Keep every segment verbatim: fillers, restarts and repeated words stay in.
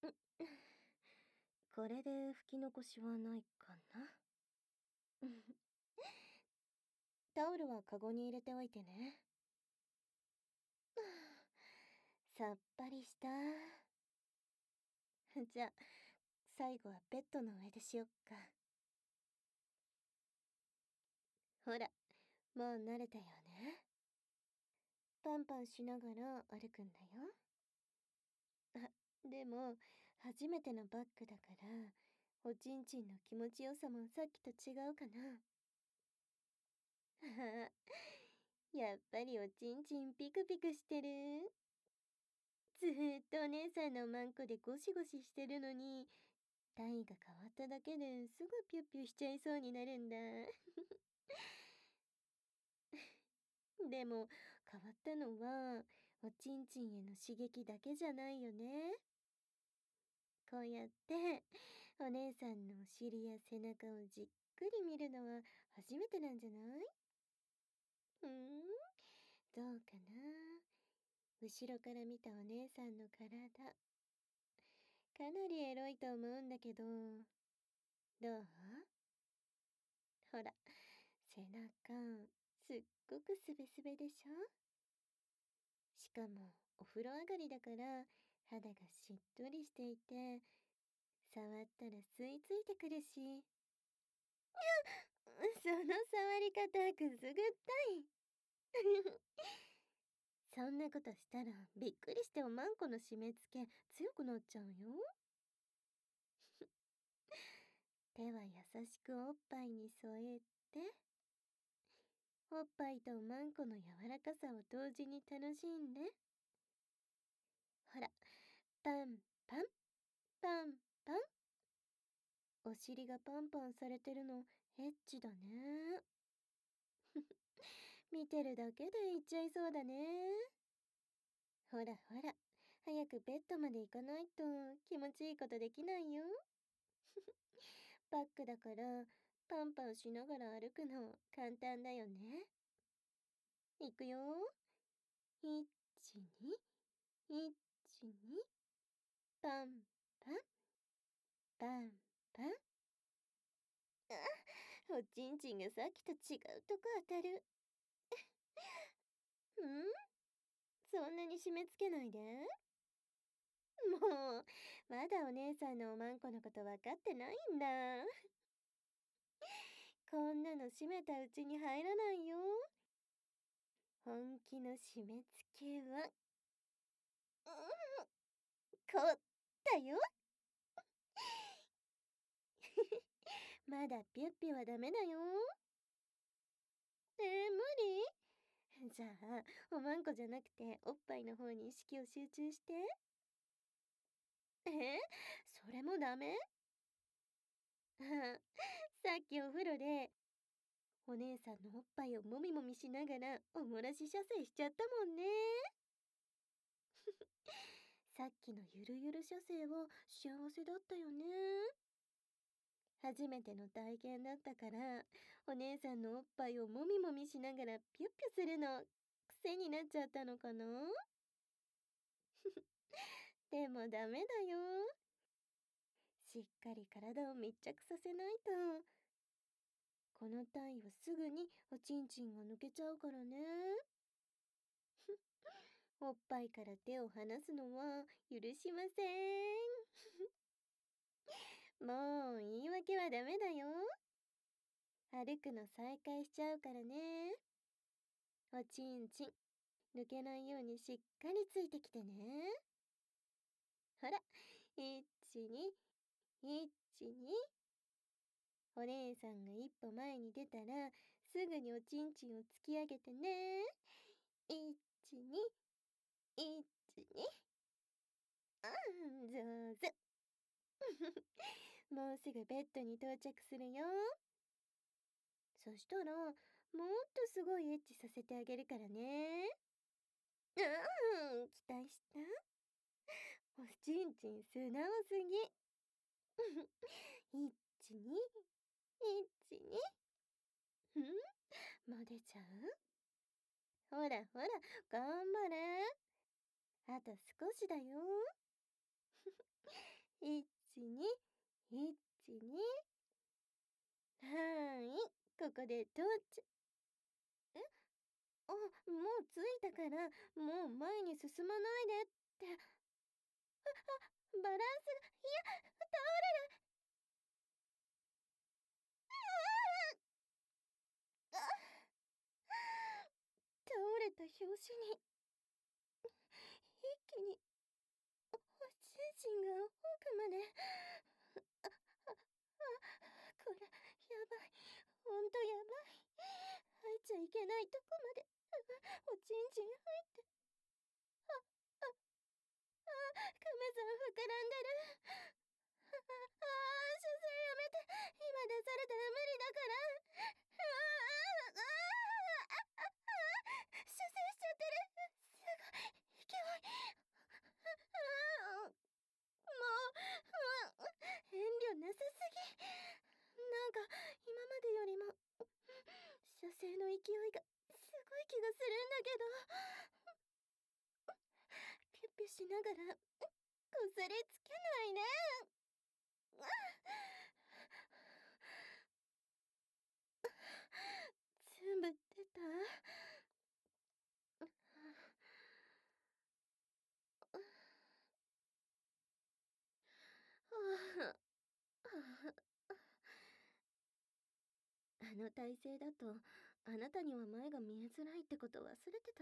これで拭き残しはないかな。タオルはカゴに入れておいてね。さっぱりした。じゃあ、最後はベッドの上でしよっか。ほら、もう慣れたよね。パンパンしながら歩くんだよ。あ、でも、初めてのバッグだから、おちんちんの気持ちよさもさっきと違うかな。やっぱりおちんちんピクピクしてる。ずーっとお姉さんのマンコでゴシゴシしてるのに、単位が変わっただけですぐピュッピュしちゃいそうになるんだ。でも変わったのはおちんちんへの刺激だけじゃないよね。こうやってお姉さんのお尻や背中をじっくり見るのは初めてなんじゃない？うーん、どうかな。後ろから見たお姉さんの体、かなりエロいと思うんだけど、どう？ほら、背中、すっごくスベスベでしょ？しかも、お風呂上がりだから、肌がしっとりしていて、触ったら吸い付いてくるし。その触り方、くすぐったい。そんなことしたら、びっくりしておまんこの締め付け、強くなっちゃうよ。手は優しくおっぱいに添えて、おっぱいとおまんこの柔らかさを同時に楽しんで。ほら、パンパン、パンパン。お尻がパンパンされてるの、エッチだね。見てるだけで言っちゃいそうだね。ほらほら、早くベッドまで行かないと気持ちいいことできないよ。バッグだからパンパンしながら歩くの簡単だよね。いくよ。いち、に、いち、に、パンパン、パンパン。あ、おちんちんがさっきと違うとこ当たる。ん？そんなに締め付けないで。もう、まだお姉さんのおまんこのこと分かってないんだ。こんなの閉めたうちに入らないよ。本気の締め付けは、うん、こったよ。まだピュッピュはダメだよ。えー、無理？じゃあ、おまんこじゃなくておっぱいの方に意識を集中して。えー、それもダメ？さっきお風呂でお姉さんのおっぱいをもみもみしながらおもらし射精しちゃったもんね。さっきのゆるゆる射精は幸せだったよね。初めての体験だったから、お姉さんのおっぱいをもみもみしながらピュッピュするの癖になっちゃったのかな。でもダメだよ。しっかり体を密着させないと。この体位はすぐにおちんちんが抜けちゃうからね。おっぱいから手を離すのは許しません。もう言い訳はダメだよ。歩くの再開しちゃうからね。おちんちん抜けないようにしっかりついてきてね。ほら、いち、に、いち、に。お姉さんが一歩前に出たらすぐにおちんちんを突き上げてね。いち、に、いち、に。うん、上手。もうすぐベッドに到着するよ。そしたら、もっとすごいエッチさせてあげるからね。うん、期待した？おちんちん素直すぎ。いち、に、いち、に。ん？もう出ちゃう？ほらほら、頑張れ。あと少しだよ。 いち、に、いち、に。はーい、ここで到着。えあ、もう着いたから、もう前に進まないでって。あ、あ、バランスが、いや、倒れる。ああ、倒れた拍子に、一気に、おちんちんが奥まで。あ、あ、あ、これ、やばい。ほんとやばい。入っちゃいけないとこまで、おちんちん入って。あ、あ、あ、亀さん膨らんでる。ああ、射精やめて。今出されたら無理だから。ああ、ああ、ああ、射精しちゃってる。すごい、勢い。ああ、もう、うん、遠慮なさすぎ。なんか、今までよりも、射精の勢いがすごい気がするんだけど。ピュッピュしながら、こすりつけないね。全部出た。あの体勢だと、あなたには前が見えづらいってこと忘れてた。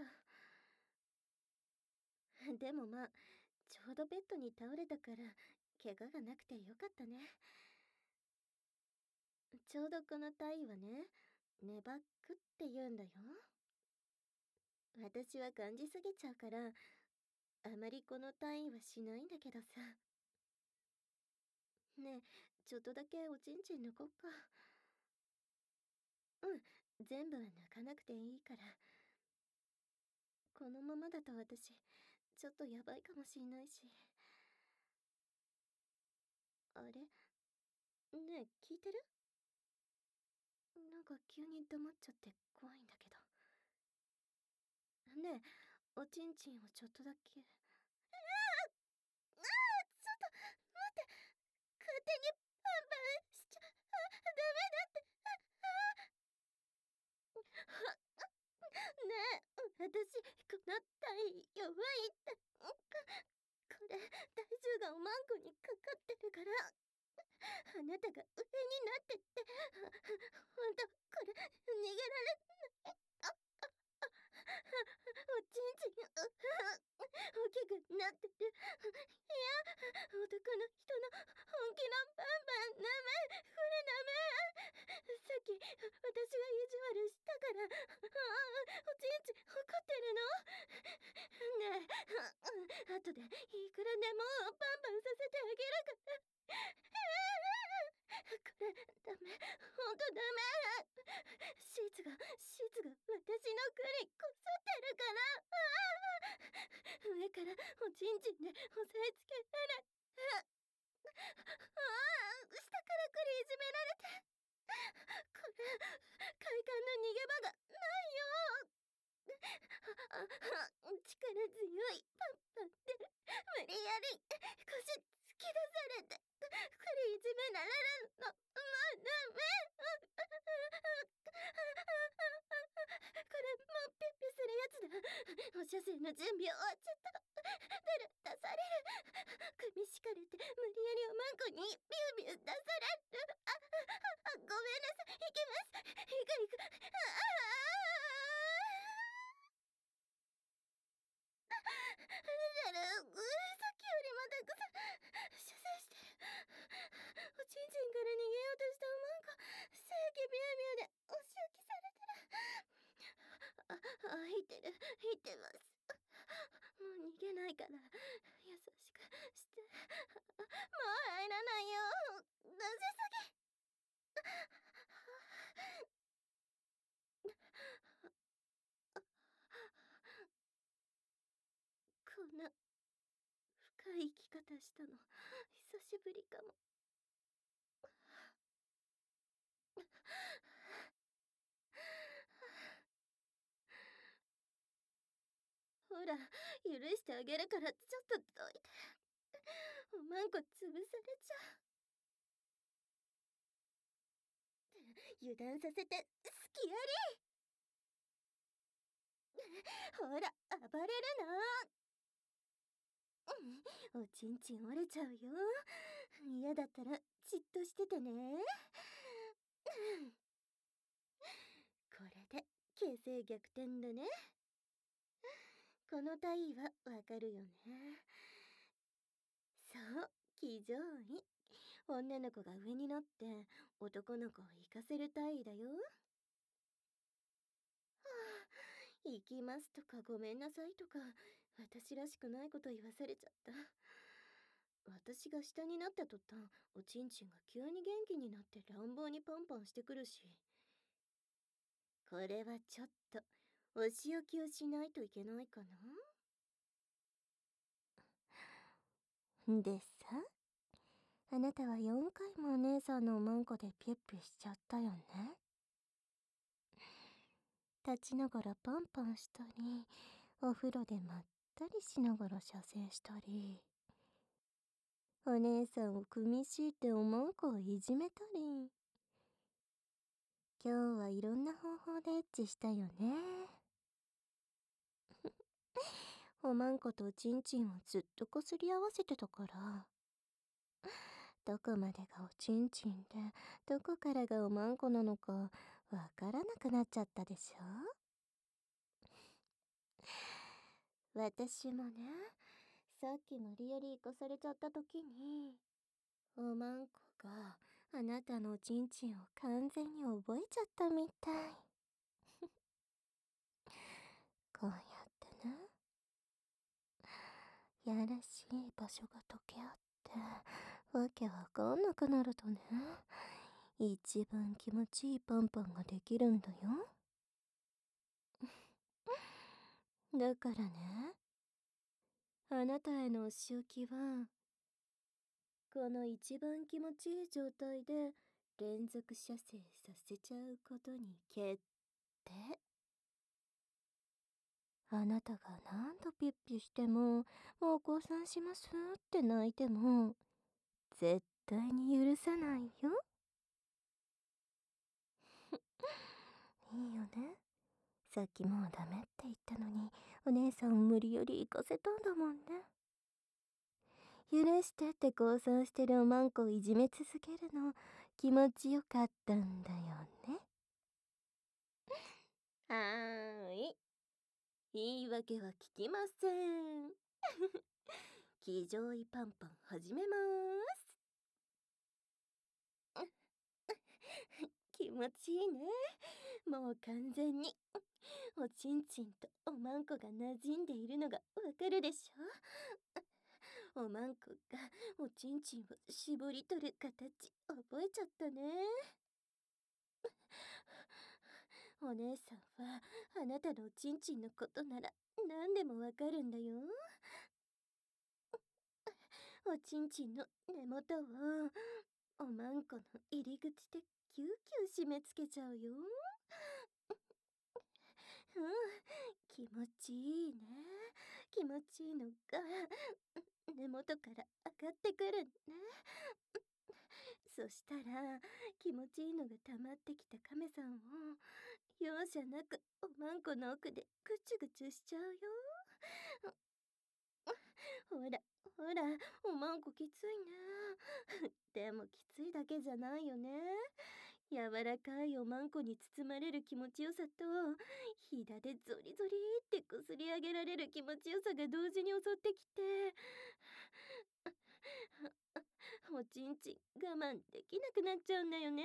でもまあ、ちょうどベッドに倒れたから、怪我がなくてよかったね。ちょうどこの体位はね、ネバックって言うんだよ。私は感じすぎちゃうから、あまりこの体位はしないんだけどさ。ねえ、ちょっとだけおちんちん抜こっか。うん、全部は抜かなくていいから。このままだと私、ちょっとやばいかもしんないし。あれ？ねえ、聞いてる？なんか急に黙っちゃって怖いんだけど。ねえ、おちんちんをちょっとだけ。うわあ、ああ、ちょっと待って。勝手にパンパンしちゃ、あ、ダメだって。あ、あ、ねえ、私、この体弱いって。これ、体重がおまんこにかかってるから、あなたが上になってって、ほんと、これ、逃げられない。あ、あ、あ、おちんちん、大きくなってる。いや、男の人の本気のバンバン、ダメ、これダメ。さっき、私が意地悪したから、あ、おちんちん怒ってるの？ねえ、後でいくらでもバンバンさせてあげるから。これ、ダメ。ほんとダメ。シーツが、シーツが私の栗こすってるから。ああ、上からおちんちんで押さえつけられ。ああ、下から栗いじめられて。これ、快感の逃げ場がないよ。あ、あ、力強いパンパンで、無理やり腰突き出されて、栗いじめられるの。もうダメ。これもうピッピするやつだ。お射精の準備終わっちゃった。出る、出される。首敷かれて無理やりおまんこにビュービュー出される。あ、あ、ごめんなさい。行きます。行く行く。ああ、だからさっきよりもたくさん射精してる。おちんちんから逃げようとしたおまんこ、精液ビュービューでお仕置きされてる。あ、開いてる、開いてます。もう逃げないから優しくして。もう入らないよ。出しすぎ。こんな深い生き方したの久しぶりかも。ほら、許してあげるからちょっとどいて。おまんこ潰されちゃう。油断させて好きあり。ほら暴れるの。おちんちん折れちゃうよ。嫌だったらじっとしててね。これで形勢逆転だね。この体位はわかるよね。そう、騎乗位。女の子が上に乗って男の子を行かせる体位だよ。はあ、行きますとかごめんなさいとか私らしくないこと言わされちゃった。私が下になった途端おちんちんが急に元気になって乱暴にパンパンしてくるし、これはちょっとお仕置きをしないといけないかな。でさ、あなたはよんかいもお姉さんのおまんこでピュッピュしちゃったよね。立ちながらパンパンしたり、お風呂でまったりしながら射精したり、お姉さんを組み敷いておまんこをいじめたり。今日はいろんな方法でエッチしたよね。おまんことおちんちんをずっとこすり合わせてたから、どこまでがおちんちんでどこからがおまんこなのかわからなくなっちゃったでしょ。私もね、さっき無理やり行かされちゃった時におまんこがあなたのおちんちんを完全に覚えちゃったみたい。こうやってね、やらしい場所が溶け合ってわけわかんなくなるとね、一番気持ちいいパンパンができるんだよ。だからね、あなたへのお仕置きはこの一番気持ちいい状態で連続射精させちゃうことに決定。あなたが何度ピュッピュしてももう降参しますって泣いても絶対に許さないよ。いいよね。さっきもうダメって言ったのにお姉さんを無理やり行かせたんだもんね。許してって降参してるおまんこをいじめ続けるの気持ちよかったんだよね。はーい、言い訳は聞きません。騎乗位パンパン始めまーす。気持ちいいね。もう完全におちんちんとおまんこが馴染んでいるのがわかるでしょ。おまんこがおちんちんを絞り取る形覚えちゃったね。お姉さんはあなたのおちんちんのことなら何でもわかるんだよ。おちんちんの根元をおまんこの入り口でキューキュー締め付けちゃうよ。うん、気持ちいいね。気持ちいいのが根元から上がってくるね。そしたら気持ちいいのが溜まってきた亀さんを容赦なくおまんこの奥でぐちゅぐちゅしちゃうよ。ほらほら、おまんこきついね。でもきついだけじゃないよね。柔らかいおまんこに包まれる気持ちよさとひだでゾリゾリってこすり上げられる気持ちよさが同時に襲ってきて、おちんちん我慢できなくなっちゃうんだよね。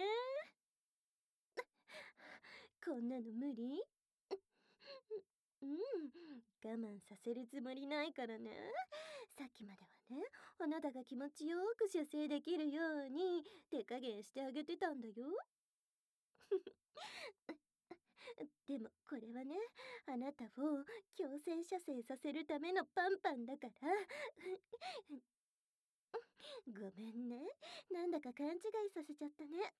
こんなの無理。うん、我慢させるつもりないからね。さっきまではね、あなたが気持ちよく射精できるように手加減してあげてたんだよ。でもこれはね、あなたを強制射精させるためのパンパンだから。ごめんね、なんだか勘違いさせちゃったね。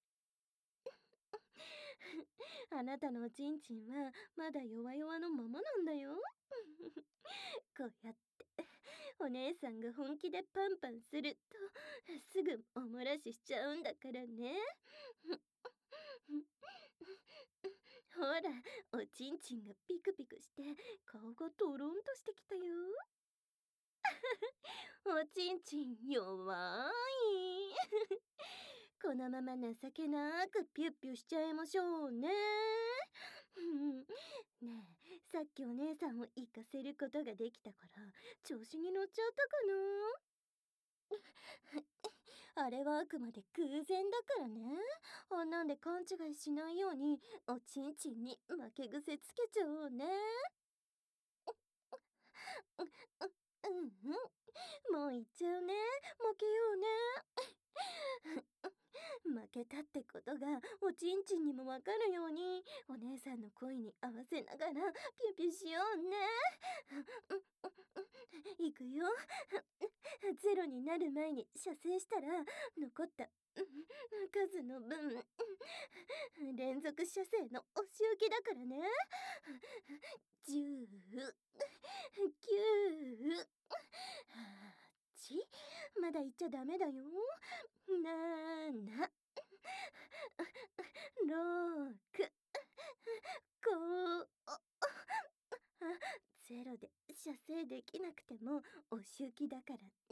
あなたのおちんちんはまだ弱々のままなんだよ。こうやってお姉さんが本気でパンパンするとすぐお漏らししちゃうんだからね。ほら、おちんちんがピクピクして顔がトロンとしてきたよ。おちんちん弱い。このまま情けなくピュッピュしちゃいましょうね。ねえ、さっきお姉さんを行かせることができたから調子に乗っちゃったかな。あれはあくまで偶然だからね。あんなんで勘違いしないようにおちんちんに負け癖つけちゃおうね。う、うんうん。もう行っちゃうね。負けようね。負けたってことがおちんちんにもわかるようにお姉さんの声に合わせながらピュピュしようね。いくよ。ゼロになる前に射精したら残った数の分連続射精のお仕置きだからね。じゅう、きゅう、はち、まだ言っちゃダメだよ。なな、ろく、ご、ゼロで射精できなくてもお仕置きだからね。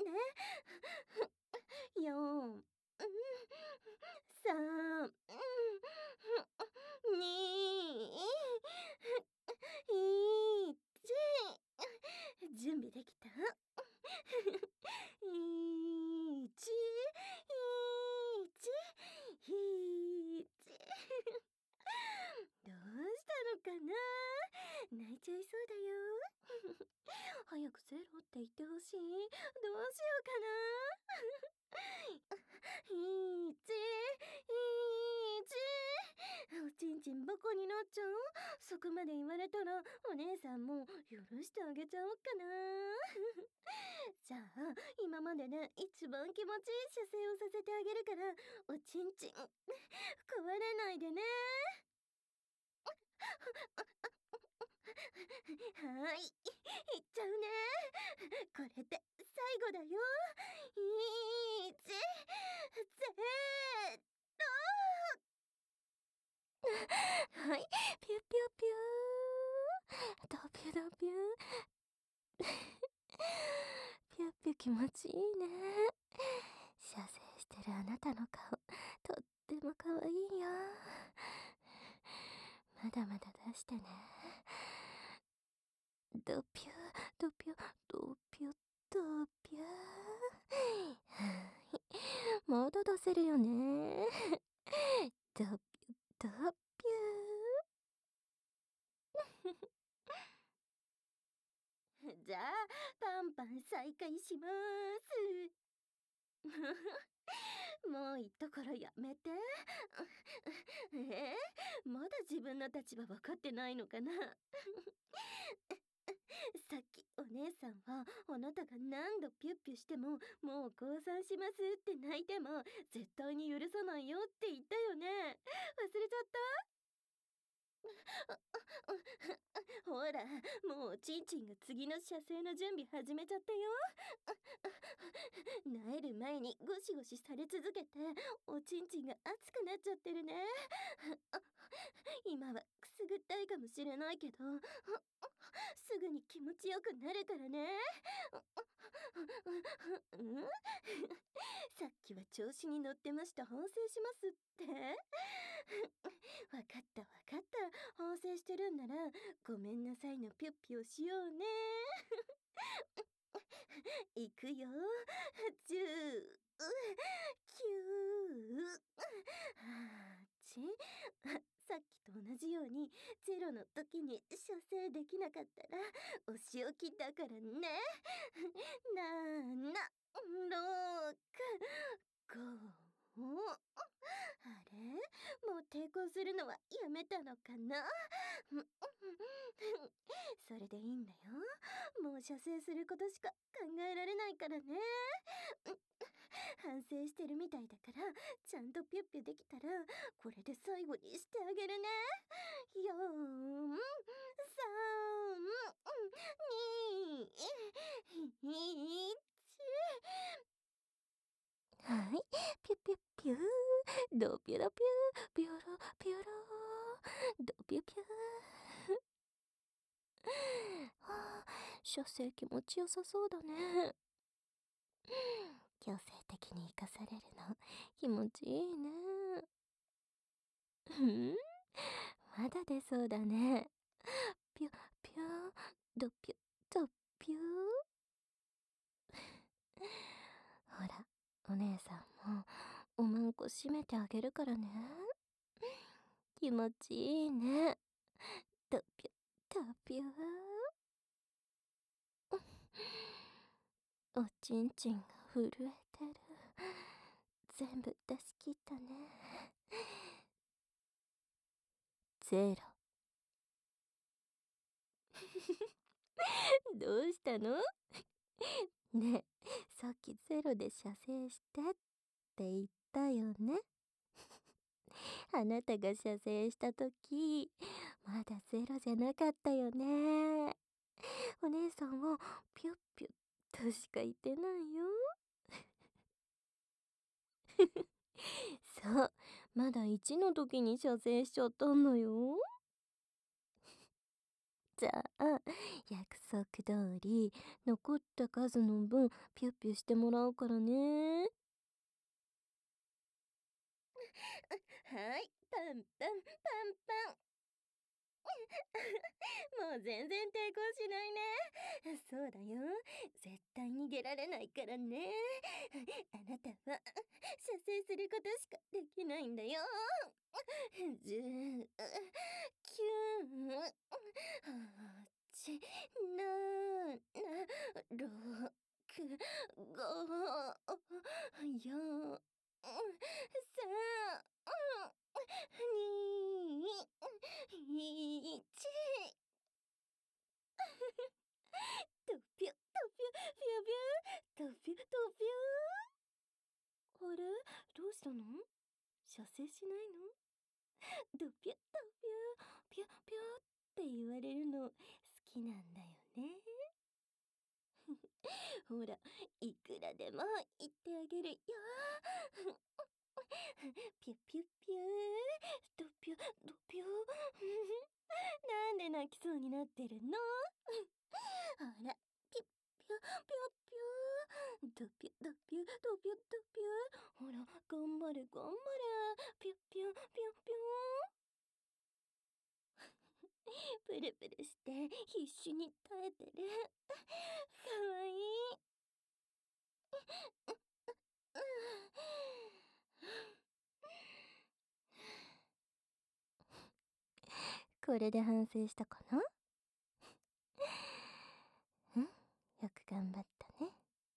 よん、さん、に、いち。準備できた？いち、いち、いち。どうしたのかな？泣いちゃいそうだよ。早くゼロって言ってほしい。どうしようかな。いち、いち。おちんちんバカになっちゃう？そこまで言われたらお姉さんも許してあげちゃおうかな。じゃあ今までで一番気持ちいい射精をさせてあげるからおちんちん壊れないでね。はい、いっちゃうね。これで最後だよ。いち、ゼロ。はい、ピュピュピュー。ドピュドピュー。ピュピュ気持ちいいね。射精してるあなたの顔、とっても可愛いよ。まだまだ出してね。ドピュドピュドピュドピュ。はい、まだ出せるよね。ドピュドピュ。じゃあパンパン再開します。もういいところやめて。えー、まだ自分の立場分かってないのかな。さっきお姉さんはあなたが何度ピュッピュしてももう降参しますって泣いても絶対に許さないよって言ったよね。忘れちゃった？ほら、もうおちんちんが次の射精の準備始めちゃったよ。なえる前にゴシゴシされ続けておちんちんが熱くなっちゃってるね。今はくすぐったいかもしれないけどすぐに気持ちよくなるからね。うん、さっきは調子に乗ってました。反省しますって。わかったわかった。反省してるんならごめんなさいのピュッピュをしようね。いくよ。じゅう、きゅう、はち。さっきと同じようにゼロの時に射精できなかったらお仕置きだからね。なな、ろく、ご。あれ、もう抵抗するのはやめたのかな。それでいいんだよ。もう射精することしか考えられないからね。 反省してるみたいだから、ちゃんとピュッピュできたら、これで最後にしてあげるね。よーん、さん、に、いち。はい、ピュピュピュー、ドピュロピュー、ピュロピュロー、ドピュピュー。はあ、射精気持ちよさそうだね。強制的に生かされるの気持ちいいね。うん、まだ出そうだね。ピュピュー、ドピュドピュー。ほら、お姉さんもおまんこ閉めてあげるからね。気持ちいいね。ドピュドピュー。おちんちんが震えてる。全部出し切ったね。ゼロ。どうしたの？ねえ、さっきゼロで射精してって言ったよね。あなたが射精した時、まだゼロじゃなかったよね。お姉さんはピュッピュッとしか言ってないよ。そう、まだいちの時に射精しちゃったのよ。じゃあ、約束通り、残った数の分、ピュッピュしてもらうからね。はい、パンパンパンパン。もう全然抵抗しないね。そうだよ。絶対逃げられないからね。あなたは射精することしかできないんだよ。じゅう、きゅう、はち、なな、ろく、ご、よん、さん、に、いち。ドピュドピュピュピュドピュドピュ。あれ、どうしたの？射精しないの？ドピュドピュピュピュって言われるの好きなんだよね。ほら、いくらでも言ってあげるよ。ピュピュピュドピュドピュ。なんで泣きそうになってるの？ほら、ピュピュピュピュドピュドピュドピュドピュ。ほら、頑張れ頑張れ。ピュピュピュピュ。プルプルして必死に耐えてる。かわいい。これで反省したかな？うん、よく頑張ったね。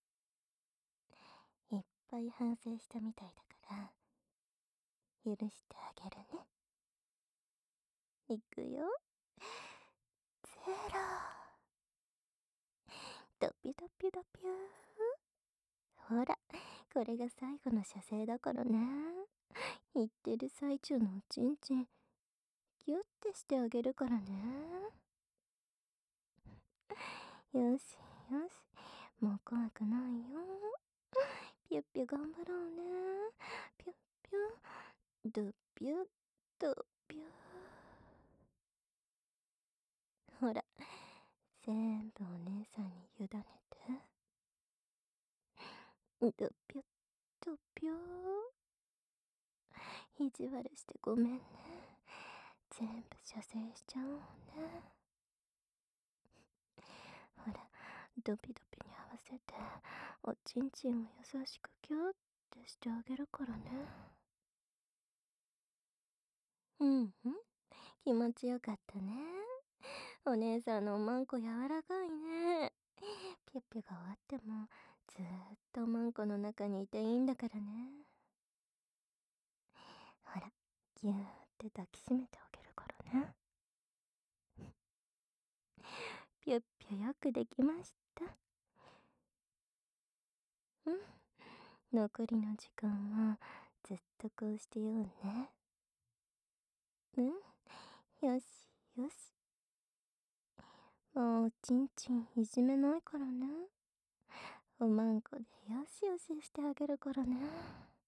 いっぱい反省したみたいだから許してあげるね。いくよ。ゼロ。ドピドピドピュー。ほら、これが最後の射精だからね。言ってる最中のおちんちんギュッてしてあげるからね。よしよし、もう怖くないよ。ピュッピュ頑張ろうね。ピュッピュドピュドピュ。ほら、全部お姉さんに委ねて。ドピュドピュ。意地悪してごめんね。全部射精しちゃおうね。ほら、ドピドピに合わせておちんちんを優しくキュッてしてあげるからね。うんうん、気持ちよかったね。お姉さんのおまんこ柔らかいね。ピュッピュが終わってもずーっとおまんこの中にいていいんだからね。ほら、ぎゅーって抱きしめてあげるからね。ピュッピュよくできました。うん、 残りの時間はずっとこうしてようね。うん、よしよし。もうおちんちんいじめないからね。おまんこでよしよししてあげるからね。